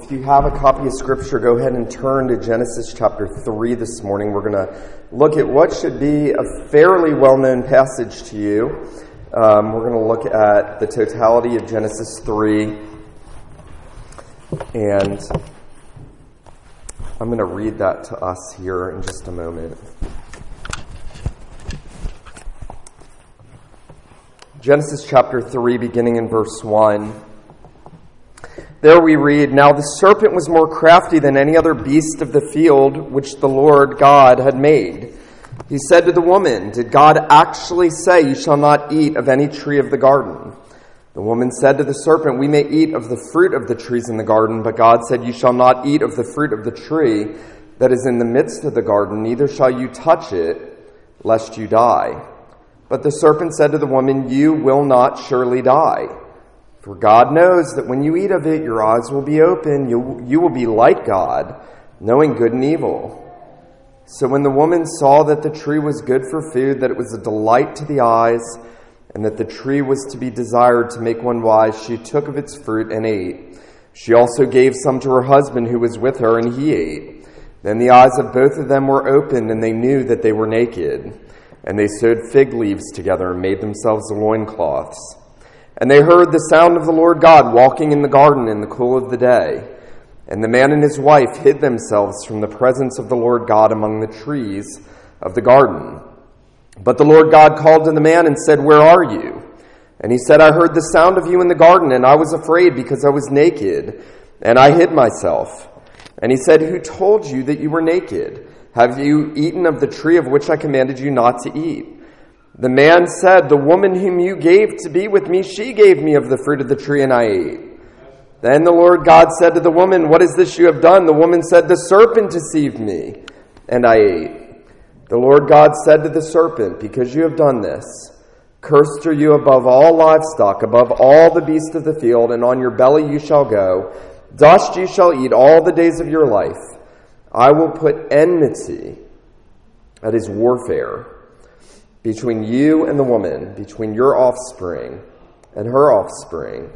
If you have a copy of Scripture, go ahead and turn to Genesis chapter 3 this morning. We're going to look at what should be a fairly well-known passage to you. We're going to look at the totality of Genesis 3, and I'm going to read that to us here in just a moment. Genesis chapter 3, beginning in verse 1. There we read, "Now the serpent was more crafty than any other beast of the field which the Lord God had made. He said to the woman, 'Did God actually say, you shall not eat of any tree of the garden?' The woman said to the serpent, 'We may eat of the fruit of the trees in the garden, but God said, you shall not eat of the fruit of the tree that is in the midst of the garden, neither shall you touch it, lest you die.' But the serpent said to the woman, 'You will not surely die. For God knows that when you eat of it, your eyes will be open. You will be like God, knowing good and evil.' So when the woman saw that the tree was good for food, that it was a delight to the eyes, and that the tree was to be desired to make one wise, she took of its fruit and ate. She also gave some to her husband who was with her, and he ate. Then the eyes of both of them were opened, and they knew that they were naked. And they sewed fig leaves together and made themselves loincloths. And they heard the sound of the Lord God walking in the garden in the cool of the day. And the man and his wife hid themselves from the presence of the Lord God among the trees of the garden. But the Lord God called to the man and said, 'Where are you?' And he said, 'I heard the sound of you in the garden, and I was afraid because I was naked, and I hid myself.' And he said, 'Who told you that you were naked? Have you eaten of the tree of which I commanded you not to eat?' The man said, 'The woman whom you gave to be with me, she gave me of the fruit of the tree, and I ate.' Then the Lord God said to the woman, 'What is this you have done?' The woman said, 'The serpent deceived me, and I ate.' The Lord God said to the serpent, 'Because you have done this, cursed are you above all livestock, above all the beasts of the field, and on your belly you shall go. Dust you shall eat all the days of your life. I will put enmity,' that is warfare, 'between you and the woman, between your offspring and her offspring.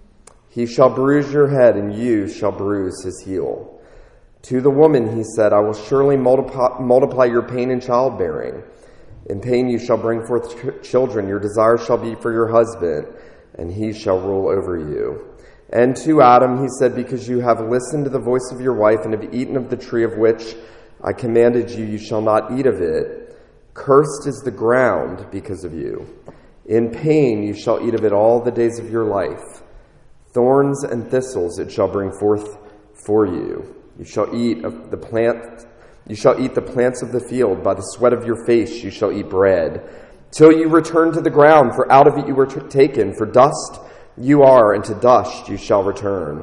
He shall bruise your head, and you shall bruise his heel.' To the woman he said, 'I will surely multiply your pain in childbearing. In pain you shall bring forth children. Your desire shall be for your husband, and he shall rule over you.' And to Adam he said, 'Because you have listened to the voice of your wife and have eaten of the tree of which I commanded you, you shall not eat of it. Cursed is the ground because of you. In pain you shall eat of it all the days of your life. Thorns and thistles it shall bring forth for you. You shall eat of the plant. You shall eat the plants of the field. By the sweat of your face you shall eat bread, till you return to the ground, for out of it you were taken. For dust you are, and to dust you shall return.'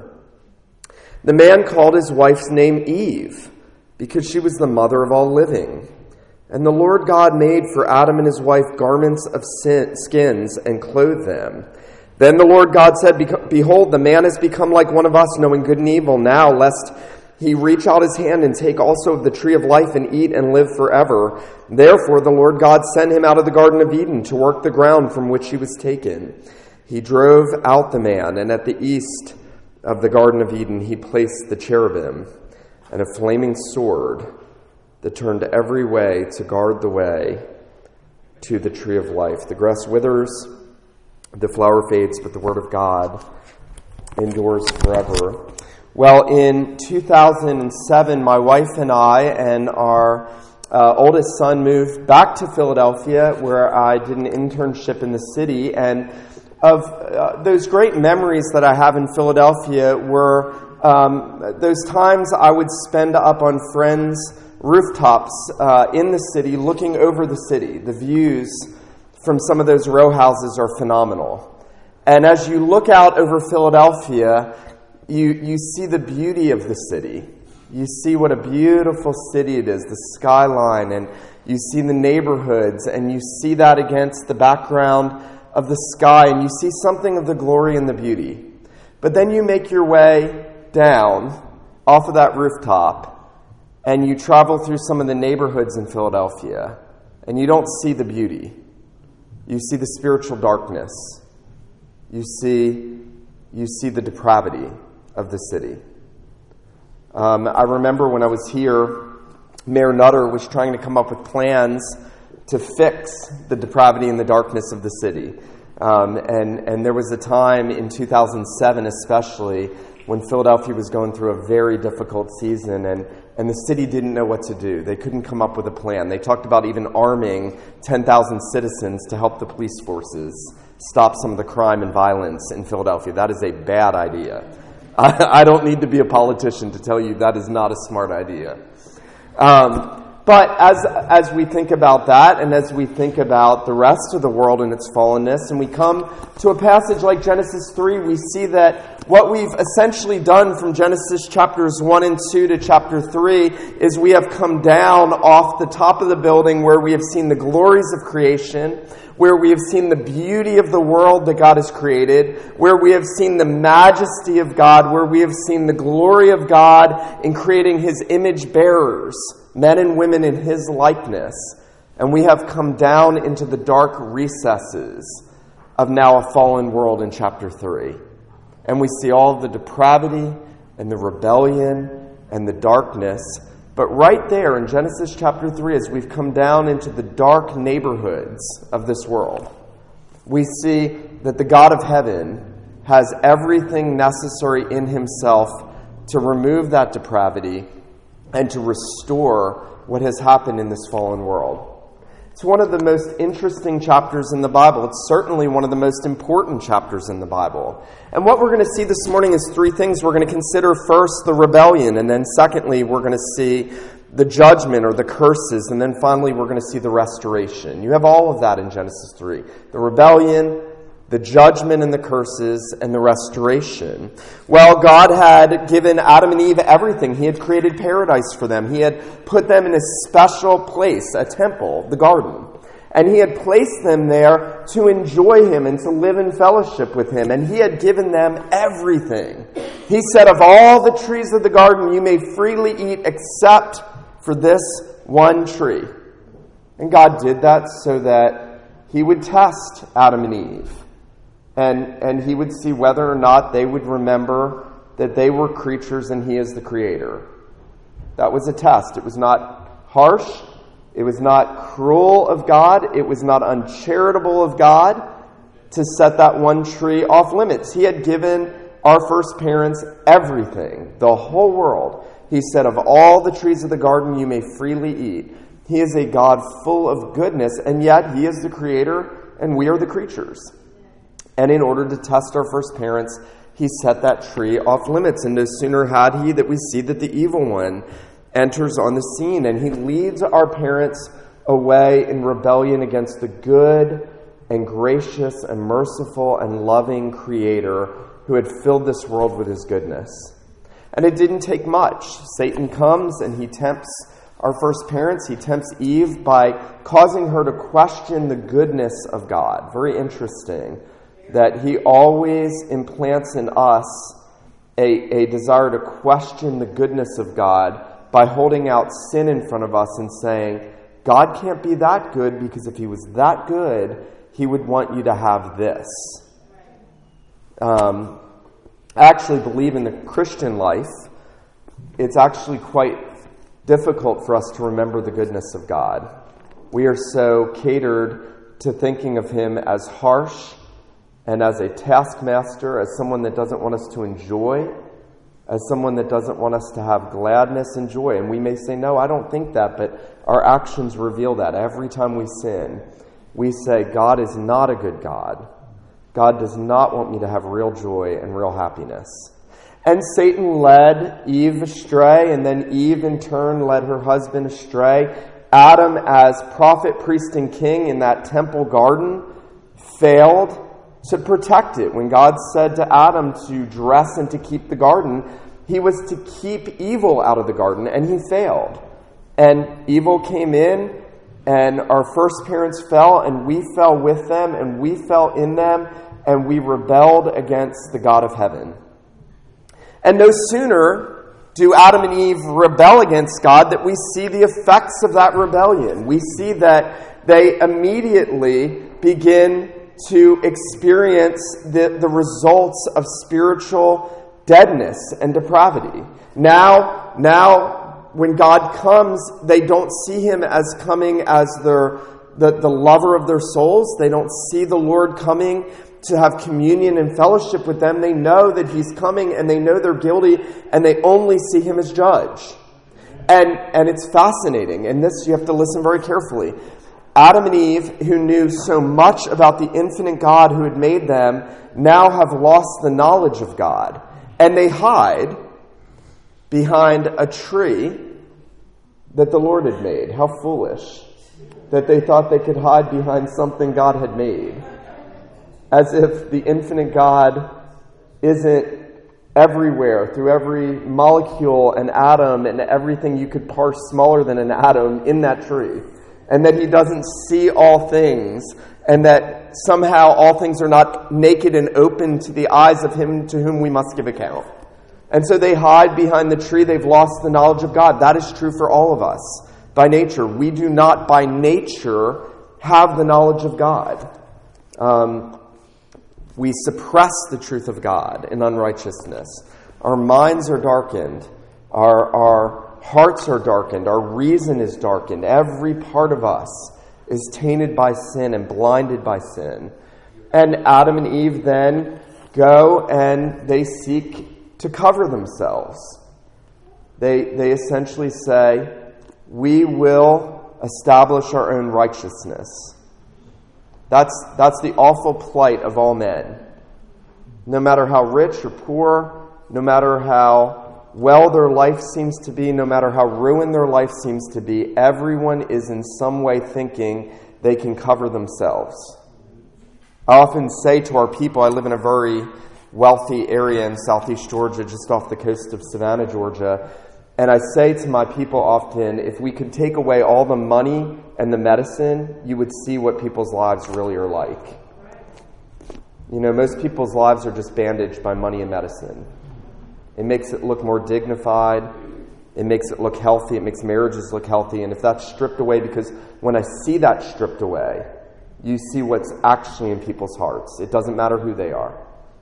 The man called his wife's name Eve, because she was the mother of all living. And the Lord God made for Adam and his wife garments of skins and clothed them. Then the Lord God said, 'Behold, the man has become like one of us, knowing good and evil. Now, lest he reach out his hand and take also of the tree of life and eat and live forever.' Therefore the Lord God sent him out of the Garden of Eden to work the ground from which he was taken. He drove out the man, and at the east of the Garden of Eden he placed the cherubim and a flaming sword that turned every way to guard the way to the tree of life. The grass withers, the flower fades, but the word of God endures forever." Well, in 2007, my wife and I and our oldest son moved back to Philadelphia, where I did an internship in the city. And of those great memories that I have in Philadelphia were those times I would spend up on friends' rooftops in the city, looking over the city. The views from some of those row houses are phenomenal. And as you look out over Philadelphia, you see the beauty of the city. You see what a beautiful city it is, the skyline, and you see the neighborhoods, and you see that against the background of the sky, and you see something of the glory and the beauty. But then you make your way down off of that rooftop, and you travel through some of the neighborhoods in Philadelphia, and you don't see the beauty. You see the spiritual darkness. You see the depravity of the city. I remember when I was here, Mayor Nutter was trying to come up with plans to fix the depravity and the darkness of the city. And there was a time in 2007 especially when Philadelphia was going through a very difficult season, and the city didn't know what to do. They couldn't come up with a plan. They talked about even arming 10,000 citizens to help the police forces stop some of the crime and violence in Philadelphia. That is a bad idea. I don't need to be a politician to tell you that is not a smart idea. But as we think about that, and as we think about the rest of the world and its fallenness, and we come to a passage like Genesis 3, we see that what we've essentially done from Genesis chapters 1 and 2 to chapter 3 is we have come down off the top of the building where we have seen the glories of creation, where we have seen the beauty of the world that God has created, where we have seen the majesty of God, where we have seen the glory of God in creating His image bearers, men and women in His likeness. And we have come down into the dark recesses of now a fallen world in chapter 3. And we see all the depravity and the rebellion and the darkness. But right there in Genesis chapter 3, as we've come down into the dark neighborhoods of this world, we see that the God of heaven has everything necessary in Himself to remove that depravity and to restore what has happened in this fallen world. It's one of the most interesting chapters in the Bible. It's certainly one of the most important chapters in the Bible. And what we're going to see this morning is three things. We're going to consider first the rebellion, and then secondly, we're going to see the judgment or the curses, and then finally we're going to see the restoration. You have all of that in Genesis 3. The rebellion, the judgment and the curses, and the restoration. Well, God had given Adam and Eve everything. He had created paradise for them. He had put them in a special place, a temple, the garden. And He had placed them there to enjoy Him and to live in fellowship with Him. And He had given them everything. He said, of all the trees of the garden you may freely eat except for this one tree. And God did that so that He would test Adam and Eve. And He would see whether or not they would remember that they were creatures and He is the Creator. That was a test. It was not harsh. It was not cruel of God. It was not uncharitable of God to set that one tree off limits. He had given our first parents everything, the whole world. He said, of all the trees of the garden you may freely eat. He is a God full of goodness, and yet He is the Creator and we are the creatures. And in order to test our first parents, He set that tree off limits. And no sooner had He that we see that the evil one enters on the scene. And he leads our parents away in rebellion against the good and gracious and merciful and loving Creator who had filled this world with His goodness. And it didn't take much. Satan comes and he tempts our first parents. He tempts Eve by causing her to question the goodness of God. Very interesting that he always implants in us a desire to question the goodness of God by holding out sin in front of us and saying, God can't be that good, because if He was that good, He would want you to have this. I actually believe in the Christian life, it's actually quite difficult for us to remember the goodness of God. We are so catered to thinking of Him as harsh and as a taskmaster, as someone that doesn't want us to enjoy, as someone that doesn't want us to have gladness and joy. And we may say, no, I don't think that, but our actions reveal that. Every time we sin, we say, God is not a good God. God does not want me to have real joy and real happiness. And Satan led Eve astray, and then Eve in turn led her husband astray. Adam, as prophet, priest, and king in that temple garden, failed to protect it. When God said to Adam to dress and to keep the garden, He was to keep evil out of the garden, and he failed. And evil came in, and our first parents fell, and we fell with them, and we fell in them, and we rebelled against the God of heaven. And no sooner do Adam and Eve rebel against God that we see the effects of that rebellion. We see that they immediately begin to experience the results of spiritual deadness and depravity. Now, Now, when God comes, they don't see him as coming as the lover of their souls. They don't see the Lord coming to have communion and fellowship with them. They know that he's coming, and they know they're guilty, and they only see him as judge. And it's fascinating, and this you have to listen very carefully. Adam and Eve, who knew so much about the infinite God who had made them, now have lost the knowledge of God. And they hide behind a tree that the Lord had made. How foolish that they thought they could hide behind something God had made. As if the infinite God isn't everywhere, through every molecule and atom and everything you could parse smaller than an atom in that tree. And that he doesn't see all things, and that somehow all things are not naked and open to the eyes of him to whom we must give account. And so they hide behind the tree. They've lost the knowledge of God. That is true for all of us by nature. We do not by nature have the knowledge of God. We suppress the truth of God in unrighteousness. Our minds are darkened. Our hearts are darkened. Our reason is darkened. Every part of us is tainted by sin and blinded by sin. And Adam and Eve then go and they seek to cover themselves. They essentially say, we will establish our own righteousness. That's the awful plight of all men. No matter how rich or poor, no matter how well their life seems to be, no matter how ruined their life seems to be, everyone is in some way thinking they can cover themselves. I often say to our people, I live in a very wealthy area in southeast Georgia, just off the coast of Savannah, Georgia, and I say to my people often, if we could take away all the money and the medicine, you would see what people's lives really are like. You know, most people's lives are just bandaged by money and medicine. It makes it look more dignified. It makes it look healthy. It makes marriages look healthy. And if that's stripped away, because when I see that stripped away, you see what's actually in people's hearts. It doesn't matter who they are.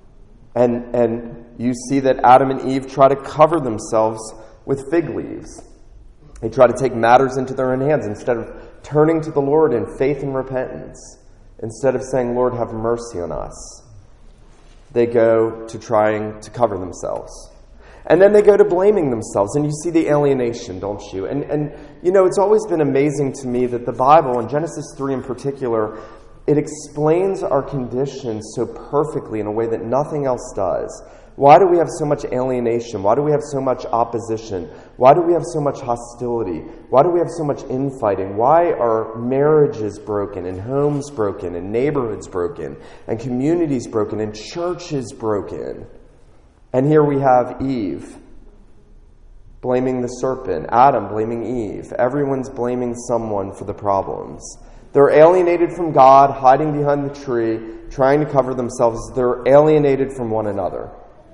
And you see that Adam and Eve try to cover themselves with fig leaves. They try to take matters into their own hands instead of turning to the Lord in faith and repentance. Instead of saying, Lord, have mercy on us, they go to trying to cover themselves. And then they go to blaming themselves. And you see the alienation, don't you? And you know, it's always been amazing to me that the Bible, in Genesis 3 in particular, it explains our condition so perfectly in a way that nothing else does. Why do we have so much alienation? Why do we have so much opposition? Why do we have so much hostility? Why do we have so much infighting? Why are marriages broken and homes broken and neighborhoods broken and communities broken and churches broken? And here we have Eve blaming the serpent, Adam blaming Eve. Everyone's blaming someone for the problems. They're alienated from God, hiding behind the tree, trying to cover themselves. They're alienated from one another.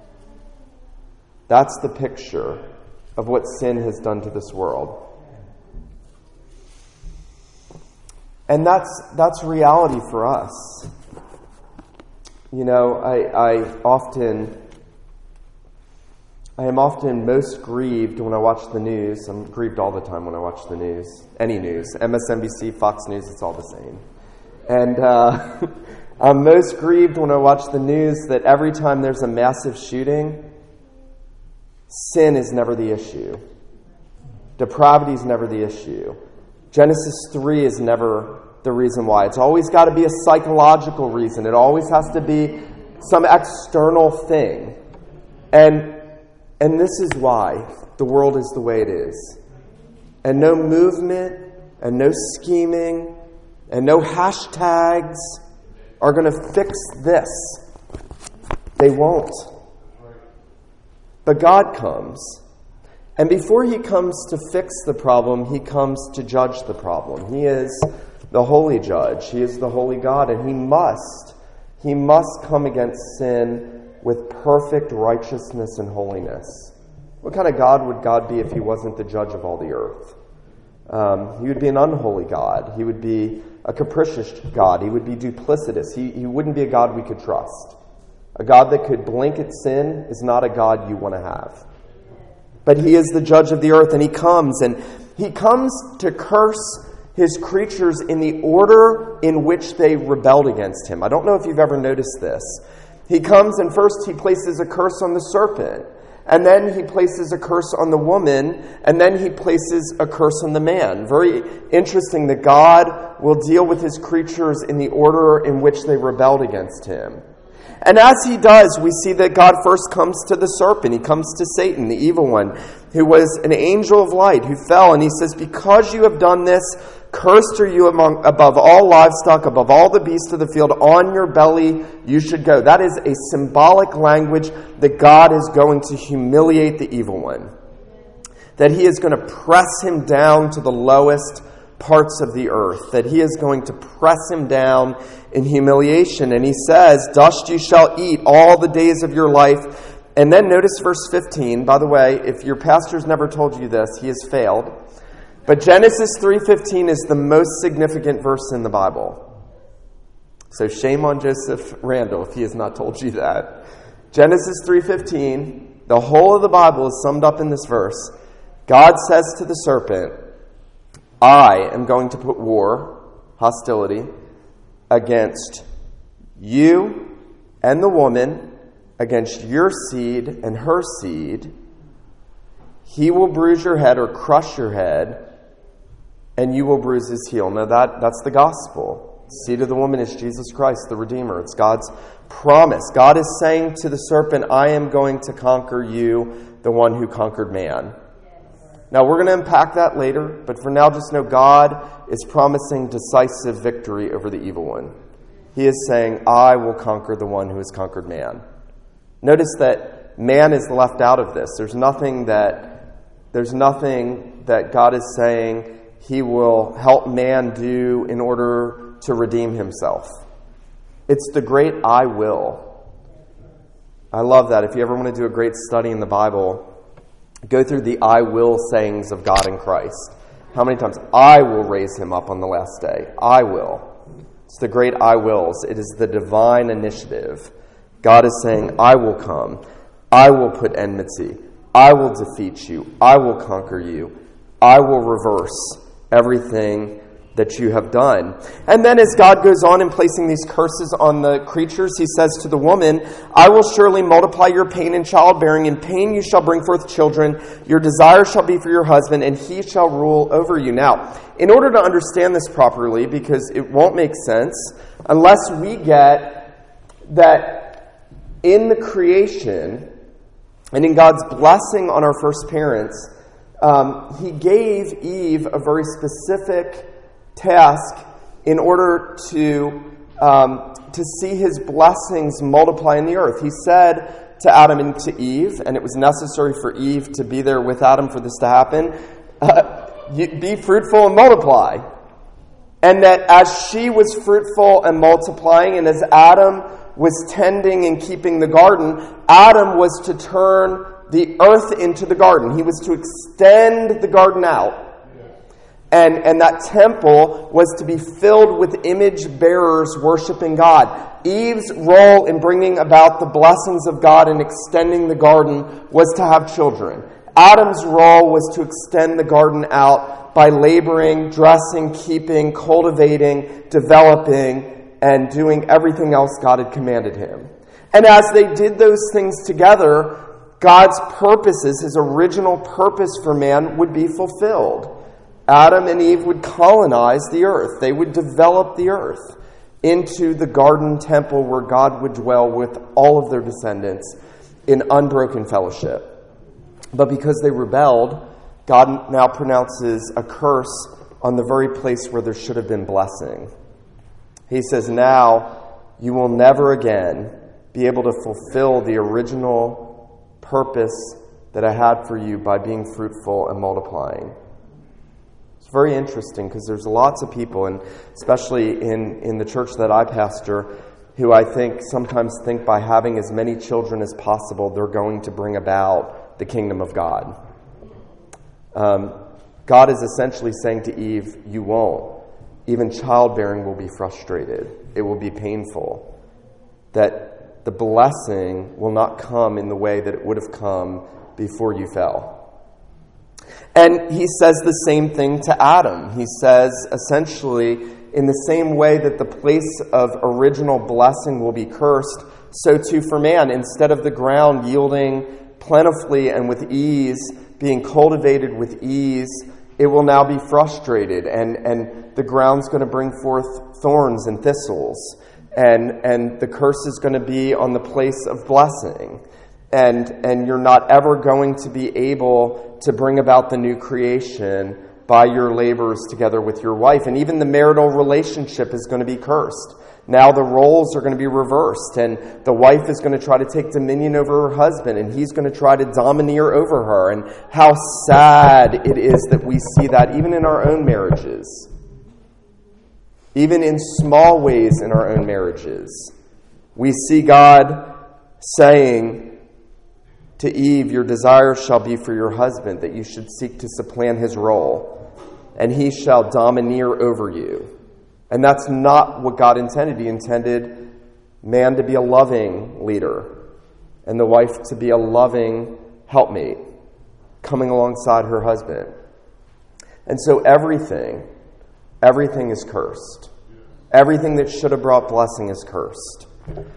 That's the picture of what sin has done to this world. And that's reality for us. You know, I am often most grieved when I watch the news. I'm grieved all the time when I watch the news. Any news. MSNBC, Fox News, it's all the same. And I'm most grieved when I watch the news that every time there's a massive shooting, sin is never the issue. Depravity is never the issue. Genesis 3 is never the reason why. It's always got to be a psychological reason. It always has to be some external thing. And this is why the world is the way it is. And no movement, and no scheming, and no hashtags are going to fix this. They won't. But God comes. And before he comes to fix the problem, he comes to judge the problem. He is the holy judge. He is the holy God. And he must come against sin with perfect righteousness and holiness. What kind of God would God be if he wasn't the judge of all the earth? He would be an unholy God. He would be a capricious God. He would be duplicitous. He wouldn't be a God we could trust. A God that could blink at sin is not a God you want to have. but he is the judge of the earth, and he comes to curse his creatures in the order in which they rebelled against him. I don't know if you've ever noticed this. He comes and first he places a curse on the serpent, and then he places a curse on the woman, and then he places a curse on the man. Very interesting that God will deal with his creatures in the order in which they rebelled against him. And as he does, we see that God first comes to the serpent. He comes to Satan, the evil one, who was an angel of light, who fell. And he says, because you have done this, cursed are you above all livestock, above all the beasts of the field. On your belly you should go. That is a symbolic language that God is going to humiliate the evil one. That he is going to press him down to the lowest parts of the earth, that he is going to press him down in humiliation. And he says, dust you shall eat all the days of your life. And then notice verse 15. By the way, if your pastor's never told you this, he has failed. But Genesis 3:15 is the most significant verse in the Bible. So shame on Joseph Randall if he has not told you that. Genesis 3:15, the whole of the Bible is summed up in this verse. God says to the serpent, I am going to put war, hostility, against you and the woman, against your seed and her seed. He will bruise your head or crush your head, and you will bruise his heel. Now that's the gospel. The seed of the woman is Jesus Christ, the Redeemer. It's God's promise. God is saying to the serpent, I am going to conquer you, the one who conquered man. Now, we're going to unpack that later, but for now, just know God is promising decisive victory over the evil one. He is saying, I will conquer the one who has conquered man. Notice that man is left out of this. There's nothing that God is saying he will help man do in order to redeem himself. It's the great I will. I love that. If you ever want to do a great study in the Bible, go through the I will sayings of God in Christ. How many times? I will raise him up on the last day. I will. It's the great I wills. It is the divine initiative. God is saying, I will come. I will put enmity. I will defeat you. I will conquer you. I will reverse everything that you have done. And then as God goes on in placing these curses on the creatures, he says to the woman, I will surely multiply your pain in childbearing. In pain you shall bring forth children. Your desire shall be for your husband, and he shall rule over you. Now, in order to understand this properly, because it won't make sense unless we get that in the creation and in God's blessing on our first parents, he gave Eve a very specific task in order to see his blessings multiply in the earth. He said to Adam and to Eve, and it was necessary for Eve to be there with Adam for this to happen, be fruitful and multiply. And that as she was fruitful and multiplying, and as Adam was tending and keeping the garden, Adam was to turn the earth into the garden. He was to extend the garden out. And that temple was to be filled with image bearers worshiping God. Eve's role in bringing about the blessings of God and extending the garden was to have children. Adam's role was to extend the garden out by laboring, dressing, keeping, cultivating, developing, and doing everything else God had commanded him. And as they did those things together, God's purposes, his original purpose for man, would be fulfilled. Adam and Eve would colonize the earth. They would develop the earth into the garden temple where God would dwell with all of their descendants in unbroken fellowship. But because they rebelled, God now pronounces a curse on the very place where there should have been blessing. He says, now you will never again be able to fulfill the original purpose that I had for you by being fruitful and multiplying. It's very interesting because there's lots of people, and especially in the church that I pastor, who I think sometimes think by having as many children as possible, they're going to bring about the kingdom of God. God is essentially saying to Eve, you won't. Even childbearing will be frustrated. It will be painful. That the blessing will not come in the way that it would have come before you fell. And he says the same thing to Adam. He says, essentially, in the same way that the place of original blessing will be cursed, so too for man. Instead of the ground yielding plentifully and with ease, being cultivated with ease, it will now be frustrated, and the ground's going to bring forth thorns and thistles, and the curse is going to be on the place of blessing. And you're not ever going to be able to bring about the new creation by your labors together with your wife. And even the marital relationship is going to be cursed. Now the roles are going to be reversed, and the wife is going to try to take dominion over her husband, and he's going to try to domineer over her. And how sad it is that we see that even in our own marriages. Even in small ways in our own marriages. We see God saying to Eve, your desire shall be for your husband, that you should seek to supplant his role, and he shall domineer over you. And that's not what God intended. He intended man to be a loving leader, and the wife to be a loving helpmate, coming alongside her husband. And so everything is cursed. Everything that should have brought blessing is cursed.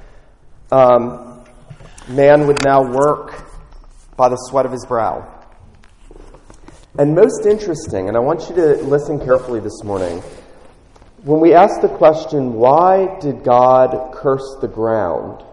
Man would now work by the sweat of his brow. And most interesting, and I want you to listen carefully this morning, when we ask the question, why did God curse the ground?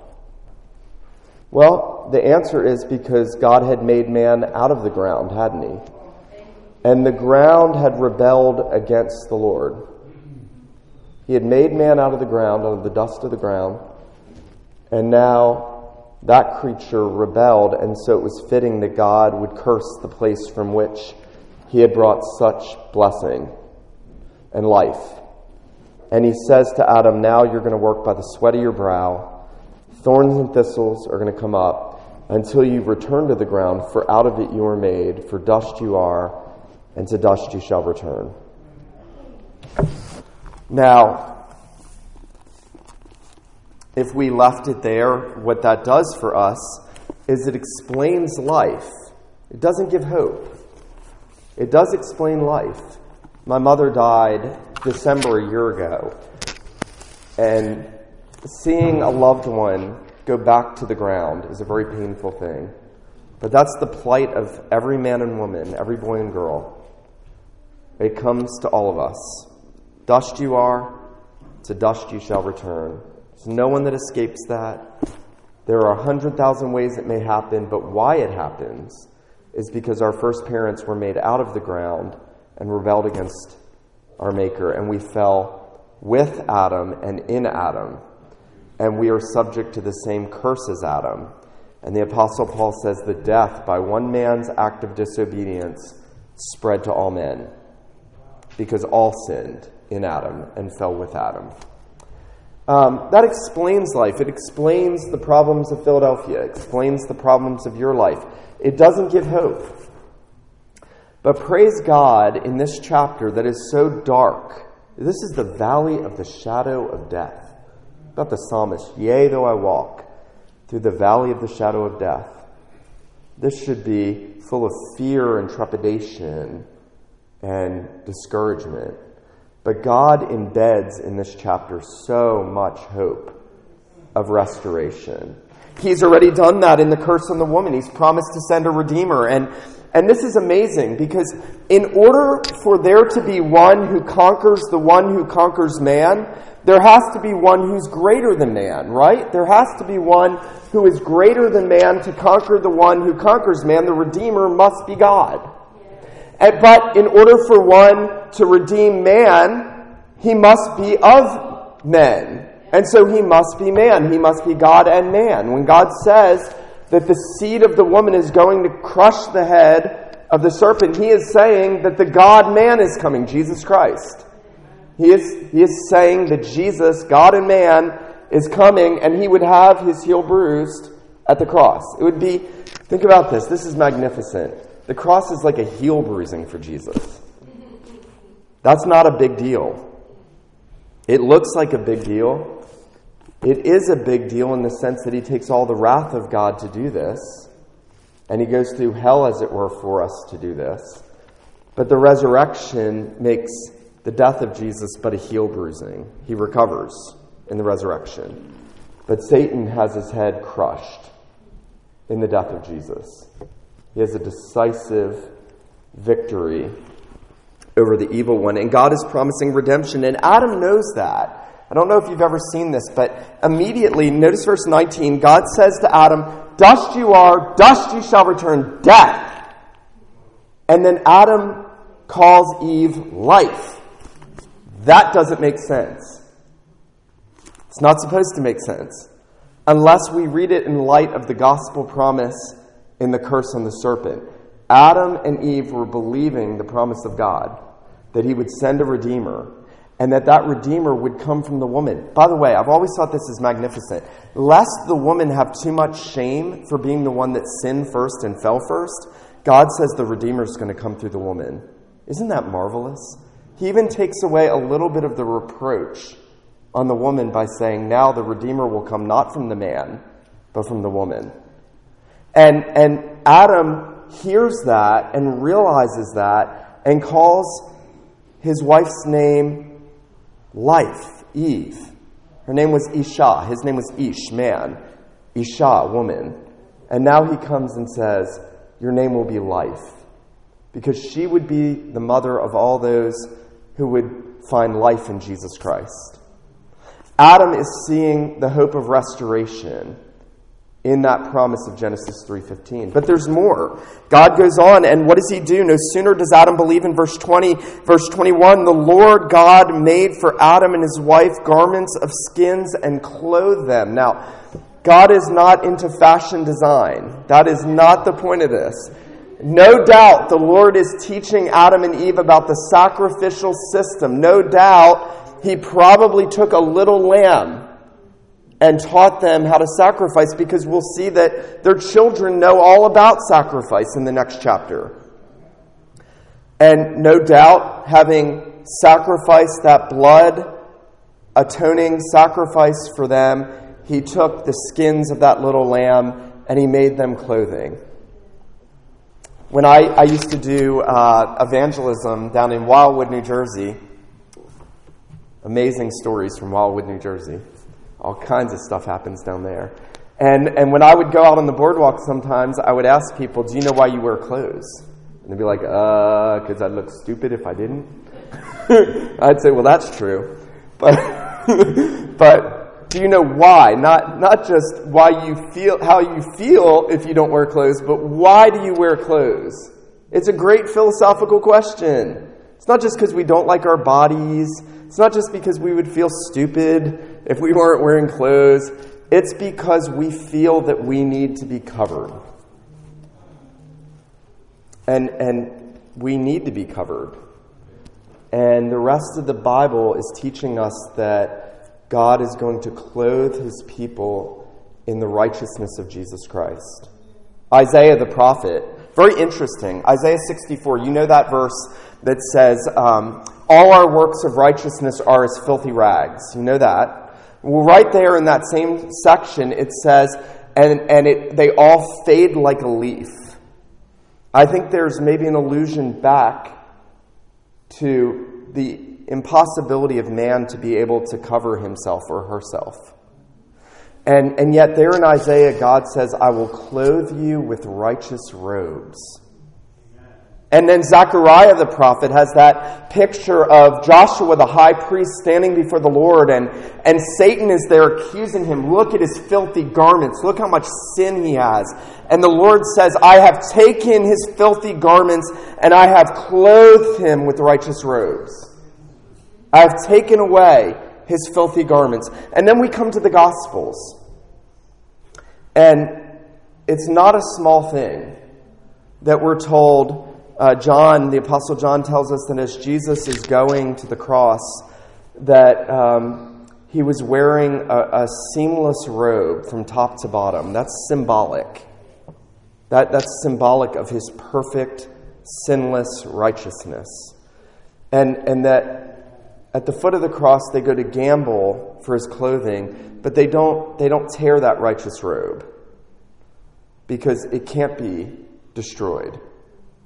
Well, the answer is because God had made man out of the ground, hadn't he? And the ground had rebelled against the Lord. He had made man out of the ground, out of the dust of the ground, and now that creature rebelled, and so it was fitting that God would curse the place from which he had brought such blessing and life. And he says to Adam, now you're going to work by the sweat of your brow. Thorns and thistles are going to come up until you return to the ground, for out of it you were made, for dust you are, and to dust you shall return. Now, if we left it there, what that does for us is it explains life. It doesn't give hope. It does explain life. My mother died December a year ago, and seeing a loved one go back to the ground is a very painful thing. But that's the plight of every man and woman, every boy and girl. It comes to all of us. Dust you are, to dust you shall return. There's no one that escapes that. There are 100,000 ways it may happen, but why it happens is because our first parents were made out of the ground and rebelled against our Maker, and we fell with Adam and in Adam, and we are subject to the same curse as Adam. And the Apostle Paul says that death, by one man's act of disobedience, spread to all men, because all sinned in Adam and fell with Adam. That explains life. It explains the problems of Philadelphia. It explains the problems of your life. It doesn't give hope. But praise God, in this chapter that is so dark, this is the valley of the shadow of death. About the psalmist, yea, though I walk through the valley of the shadow of death. This should be full of fear and trepidation and discouragement. But God embeds in this chapter so much hope of restoration. He's already done that in the curse on the woman. He's promised to send a Redeemer. And this is amazing, because in order for there to be one who conquers the one who conquers man, there has to be one who's greater than man, right? There has to be one who is greater than man to conquer the one who conquers man. The Redeemer must be God. But in order for one to redeem man, he must be of men. And so he must be man. He must be God and man. When God says that the seed of the woman is going to crush the head of the serpent, he is saying that the God-man is coming, Jesus Christ. He is saying that Jesus, God and man, is coming, and he would have his heel bruised at the cross. It would be, think about this. This is magnificent. The cross is like a heel bruising for Jesus. That's not a big deal. It looks like a big deal. It is a big deal in the sense that he takes all the wrath of God to do this, and he goes through hell, as it were, for us to do this. But the resurrection makes the death of Jesus but a heel bruising. He recovers in the resurrection. But Satan has his head crushed in the death of Jesus. He has a decisive victory over the evil one. And God is promising redemption. And Adam knows that. I don't know if you've ever seen this, but immediately, notice verse 19, God says to Adam, "Dust you are, dust you shall return, death." And then Adam calls Eve life. That doesn't make sense. It's not supposed to make sense unless we read it in light of the gospel promise in the curse on the serpent. Adam and Eve were believing the promise of God that he would send a redeemer, and that redeemer would come from the woman. By the way, I've always thought this is magnificent. Lest the woman have too much shame for being the one that sinned first and fell first, God says the redeemer is going to come through the woman. Isn't that marvelous? He even takes away a little bit of the reproach on the woman by saying, now the redeemer will come not from the man, but from the woman. And Adam hears that and realizes that and calls his wife's name life, Eve. Her name was Isha. His name was Ish, man. Isha, woman. And now he comes and says, your name will be life. Because she would be the mother of all those who would find life in Jesus Christ. Adam is seeing the hope of restoration in that promise of Genesis 3:15. But there's more. God goes on, and what does he do? No sooner does Adam believe in verse 20, verse 21, the Lord God made for Adam and his wife garments of skins and clothed them. Now, God is not into fashion design. That is not the point of this. No doubt the Lord is teaching Adam and Eve about the sacrificial system. No doubt he probably took a little lamb and taught them how to sacrifice, because we'll see that their children know all about sacrifice in the next chapter. And no doubt, having sacrificed that blood, atoning sacrifice for them, he took the skins of that little lamb and he made them clothing. When I used to do evangelism down in Wildwood, New Jersey, amazing stories from Wildwood, New Jersey. All kinds of stuff happens down there. And when I would go out on the boardwalk sometimes, I would ask people, do you know why you wear clothes? And they'd be like, because I'd look stupid if I didn't. I'd say, well, that's true. But do you know why? Not just why you feel, how you feel if you don't wear clothes, but why do you wear clothes? It's a great philosophical question. It's not just because we don't like our bodies. It's not just because we would feel stupid if we weren't wearing clothes. It's because we feel that we need to be covered. And we need to be covered. And the rest of the Bible is teaching us that God is going to clothe his people in the righteousness of Jesus Christ. Isaiah the prophet, very interesting. Isaiah 64, you know that verse that says, all our works of righteousness are as filthy rags. You know that. Well, right there in that same section, it says, they all fade like a leaf. I think there's maybe an allusion back to the impossibility of man to be able to cover himself or herself. And yet there in Isaiah, God says, I will clothe you with righteous robes. And then Zechariah the prophet has that picture of Joshua the high priest standing before the Lord, and Satan is there accusing him. Look at his filthy garments. Look how much sin he has. And the Lord says, I have taken his filthy garments and I have clothed him with righteous robes. I have taken away his filthy garments. And then we come to the Gospels. And it's not a small thing that we're told. John, the Apostle John, tells us that as Jesus is going to the cross, that he was wearing a seamless robe from top to bottom. That's symbolic. That's symbolic of his perfect, sinless righteousness. And that at the foot of the cross, they go to gamble for his clothing, but they don't tear that righteous robe because it can't be destroyed.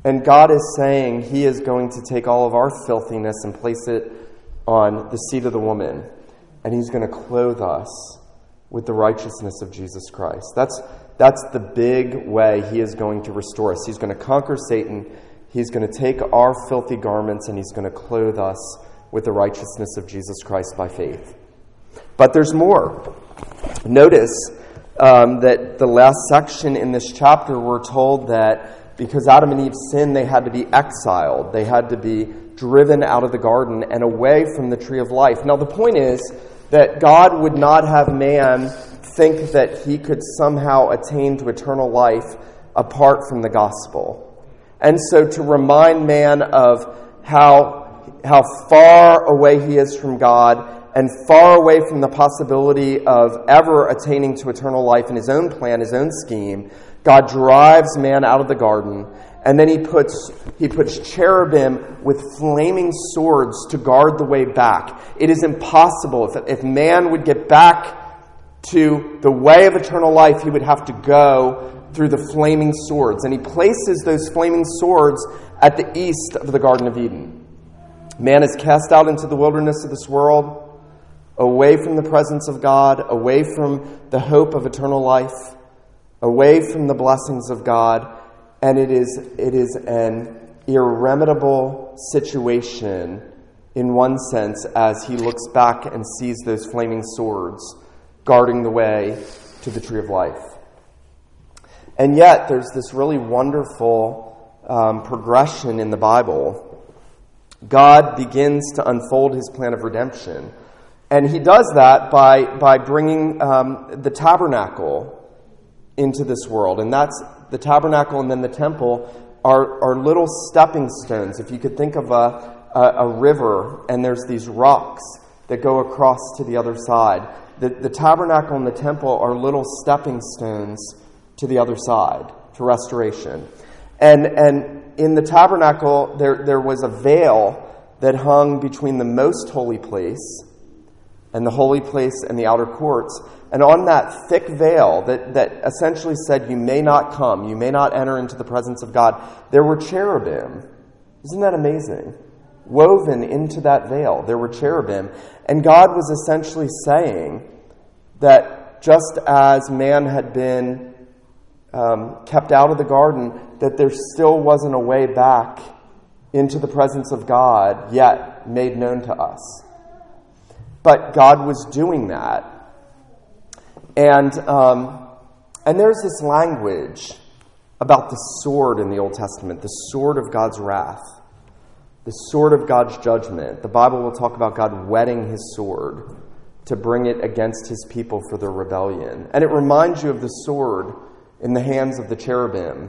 And God is saying he is going to take all of our filthiness and place it on the seed of the woman. And he's going to clothe us with the righteousness of Jesus Christ. That's the big way he is going to restore us. He's going to conquer Satan. He's going to take our filthy garments and he's going to clothe us with the righteousness of Jesus Christ by faith. But there's more. Notice that the last section in this chapter, we're told that because Adam and Eve sinned, they had to be exiled. They had to be driven out of the garden and away from the tree of life. Now, the point is that God would not have man think that he could somehow attain to eternal life apart from the gospel. And so to remind man of how far away he is from God and far away from the possibility of ever attaining to eternal life in his own plan, his own scheme, God drives man out of the garden, and then he puts cherubim with flaming swords to guard the way back. It is impossible. If man would get back to the way of eternal life, he would have to go through the flaming swords. And he places those flaming swords at the east of the Garden of Eden. Man is cast out into the wilderness of this world, away from the presence of God, away from the hope of eternal life, away from the blessings of God, and it is an irremediable situation in one sense as he looks back and sees those flaming swords guarding the way to the tree of life. And yet there's this really wonderful progression in the Bible. God begins to unfold his plan of redemption. And he does that by bringing the tabernacle into this world. And that's the tabernacle and then the temple are little stepping stones. If you could think of a river and there's these rocks that go across to the other side. The tabernacle and the temple are little stepping stones to the other side, to restoration. And in the tabernacle, there was a veil that hung between the most holy place and the holy place and the outer courts. And on that thick veil that essentially said, you may not come, you may not enter into the presence of God, there were cherubim. Isn't that amazing? Woven into that veil, there were cherubim. And God was essentially saying that just as man had been kept out of the garden, that there still wasn't a way back into the presence of God yet made known to us. But God was doing that. And there's this language about the sword in the Old Testament, the sword of God's wrath, the sword of God's judgment. The Bible will talk about God whetting his sword to bring it against his people for their rebellion. And it reminds you of the sword in the hands of the cherubim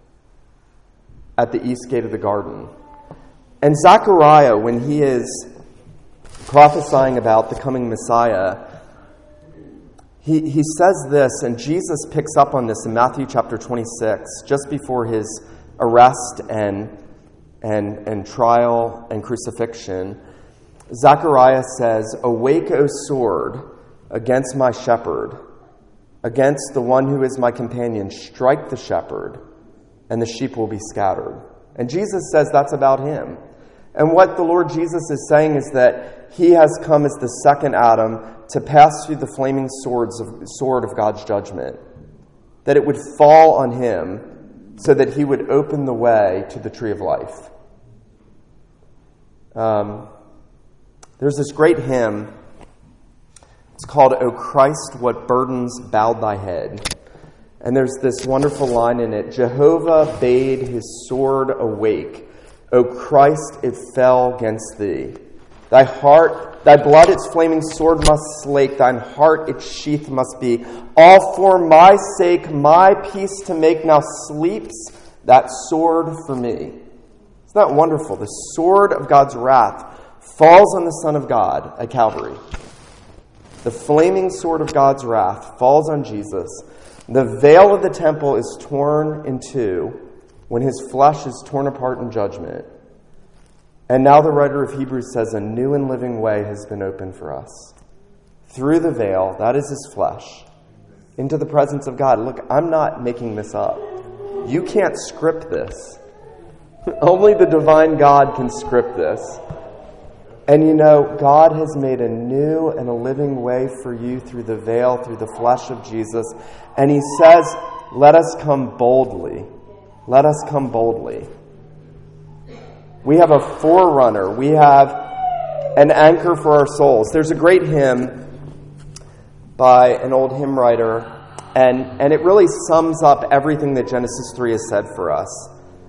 at the east gate of the garden. And Zechariah, when he is prophesying about the coming Messiah, he says this, and Jesus picks up on this in Matthew chapter 26, just before his arrest and trial and crucifixion. Zechariah says, "Awake, O sword, against my shepherd, against the one who is my companion. Strike the shepherd, and the sheep will be scattered." And Jesus says that's about him. And what the Lord Jesus is saying is that he has come as the second Adam to pass through the flaming sword of God's judgment. That it would fall on him so that he would open the way to the tree of life. There's this great hymn. It's called, "O Christ, what burdens bowed thy head." And there's this wonderful line in it, "Jehovah bade his sword awake. O Christ, it fell against thee. Thy blood its flaming sword must slake, thine heart its sheath must be. All for my sake, my peace to make, now sleeps that sword for me." Isn't that wonderful? The sword of God's wrath falls on the Son of God at Calvary. The flaming sword of God's wrath falls on Jesus. The veil of the temple is torn in two when his flesh is torn apart in judgment. And now the writer of Hebrews says a new and living way has been opened for us. Through the veil, that is his flesh, into the presence of God. Look, I'm not making this up. You can't script this. Only the divine God can script this. And you know, God has made a new and a living way for you through the veil, through the flesh of Jesus. And he says, let us come boldly. Let us come boldly. We have a forerunner. We have an anchor for our souls. There's a great hymn by an old hymn writer, and it really sums up everything that Genesis 3 has said for us.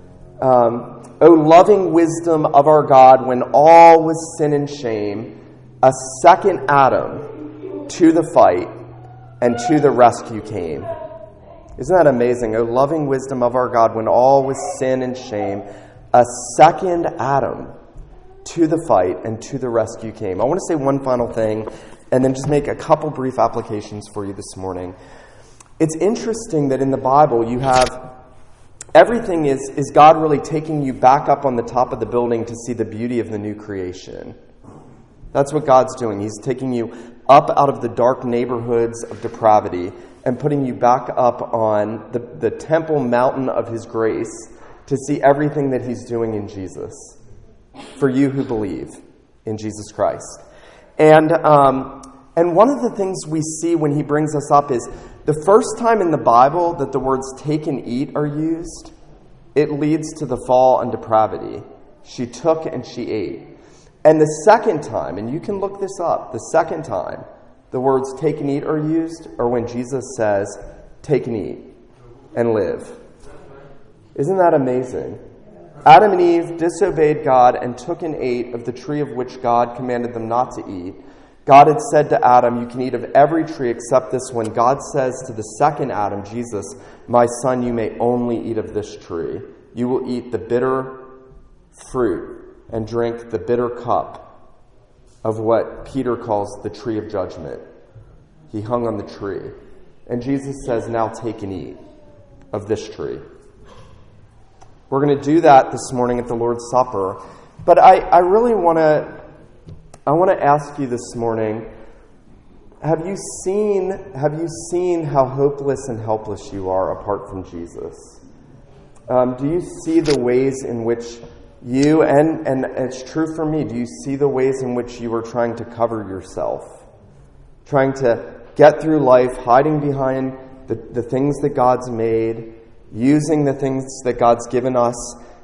O loving wisdom of our God, when all was sin and shame, a second Adam to the fight and to the rescue came. Isn't that amazing? O loving wisdom of our God, when all was sin and shame, a second Adam to the fight and to the rescue came. I want to say one final thing and then just make a couple brief applications for you this morning. It's interesting that in the Bible you have everything is God really taking you back up on the top of the building to see the beauty of the new creation. That's what God's doing. He's taking you up out of the dark neighborhoods of depravity and putting you back up on the temple mountain of his grace to see everything that he's doing in Jesus for you who believe in Jesus Christ. And one of the things we see when he brings us up is the first time in the Bible that the words take and eat are used, it leads to the fall and depravity. She took and she ate. And the second time, and you can look this up, the second time the words take and eat are used are when Jesus says, take and eat and live. Isn't that amazing? Adam and Eve disobeyed God and took and ate of the tree of which God commanded them not to eat. God had said to Adam, you can eat of every tree except this one. God says to the second Adam, Jesus, my son, you may only eat of this tree. You will eat the bitter fruit and drink the bitter cup of what Peter calls the tree of judgment. He hung on the tree. And Jesus says, now take and eat of this tree. We're going to do that this morning at the Lord's Supper. But I really want to ask you this morning, have you seen how hopeless and helpless you are apart from Jesus? Do you see the ways in which you, and it's true for me, do you see the ways in which you are trying to cover yourself? Trying to get through life, hiding behind the things that God's made, using the things that God's given us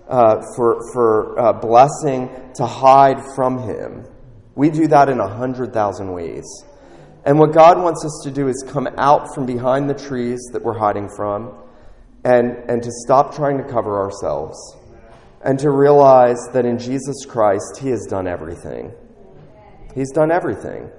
for blessing to hide from him. We do that in 100,000 ways. And what God wants us to do is come out from behind the trees that we're hiding from and to stop trying to cover ourselves and to realize that in Jesus Christ, he has done everything. He's done everything.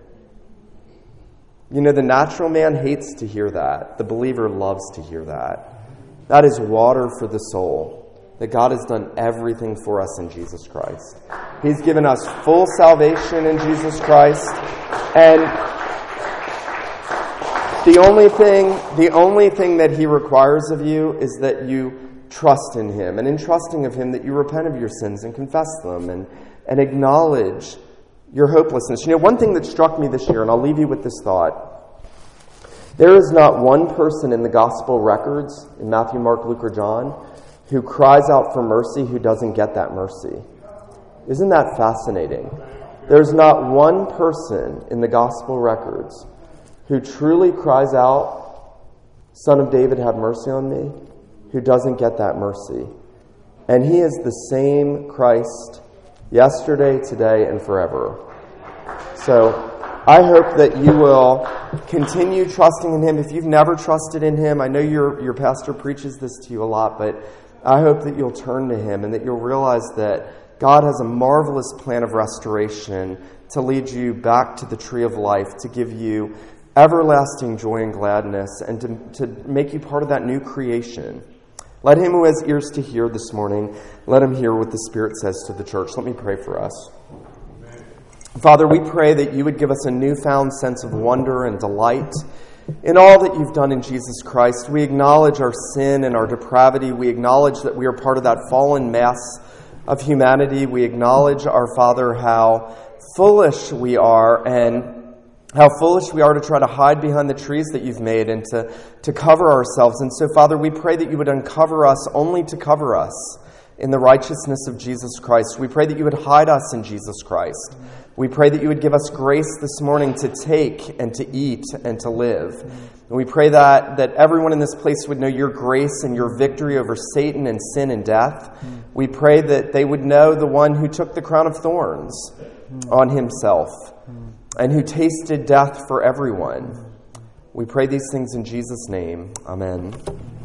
You know, the natural man hates to hear that. The believer loves to hear that. That is water for the soul, that God has done everything for us in Jesus Christ. He's given us full salvation in Jesus Christ. And the only thing that he requires of you is that you trust in him. And in trusting of him, that you repent of your sins and confess them and acknowledge your hopelessness. You know, one thing that struck me this year, and I'll leave you with this thought. There is not one person in the gospel records, in Matthew, Mark, Luke, or John, who cries out for mercy who doesn't get that mercy. Isn't that fascinating? There's not one person in the gospel records who truly cries out, Son of David, have mercy on me, who doesn't get that mercy. And he is the same Christ yesterday, today, and forever. So I hope that you will continue trusting in him. If you've never trusted in him, I know your pastor preaches this to you a lot, but I hope that you'll turn to him and that you'll realize that God has a marvelous plan of restoration to lead you back to the tree of life, to give you everlasting joy and gladness, and to make you part of that new creation. Let him who has ears to hear this morning, let him hear what the Spirit says to the church. Let me pray for us. Father, we pray that you would give us a newfound sense of wonder and delight in all that you've done in Jesus Christ. We acknowledge our sin and our depravity. We acknowledge that we are part of that fallen mess of humanity. We acknowledge, our Father, how foolish we are and how foolish we are to try to hide behind the trees that you've made and to cover ourselves. And so, Father, we pray that you would uncover us only to cover us in the righteousness of Jesus Christ. We pray that you would hide us in Jesus Christ. We pray that you would give us grace this morning to take and to eat and to live. And we pray that everyone in this place would know your grace and your victory over Satan and sin and death. We pray that they would know the one who took the crown of thorns on himself and who tasted death for everyone. We pray these things in Jesus' name. Amen.